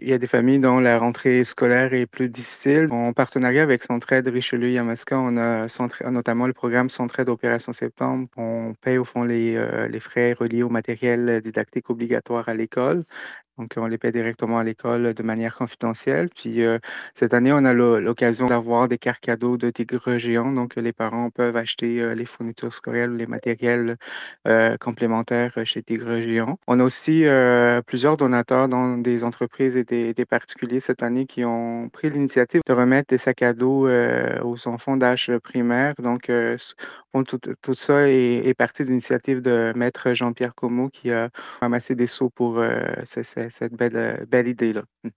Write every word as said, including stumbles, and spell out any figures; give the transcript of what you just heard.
il y a des familles dont la rentrée scolaire est plus difficile. En partenariat avec Centraide Richelieu-Yamaska, on a Centra- notamment le programme Centraide Opération Septembre. On paye au fond les, euh, les frais reliés au matériel didactique obligatoire à l'école. Donc, on les paie directement à l'école de manière confidentielle. Puis, euh, cette année, on a l'o- l'occasion d'avoir des cartes cadeaux de Tigre Géant. Donc, les parents peuvent acheter euh, les fournitures scolaires ou les matériels euh, complémentaires chez Tigre Géant. On a aussi euh, plusieurs donateurs, dont des entreprises et des, des particuliers cette année, qui ont pris l'initiative de remettre des sacs à dos euh, aux enfants d'âge primaire. Donc, euh, s- bon, tout, tout ça est, est parti de l'initiative de Maître Jean-Pierre Comeau qui a ramasser des sous pour euh, ce- ce- cette belle, euh, belle idée-là.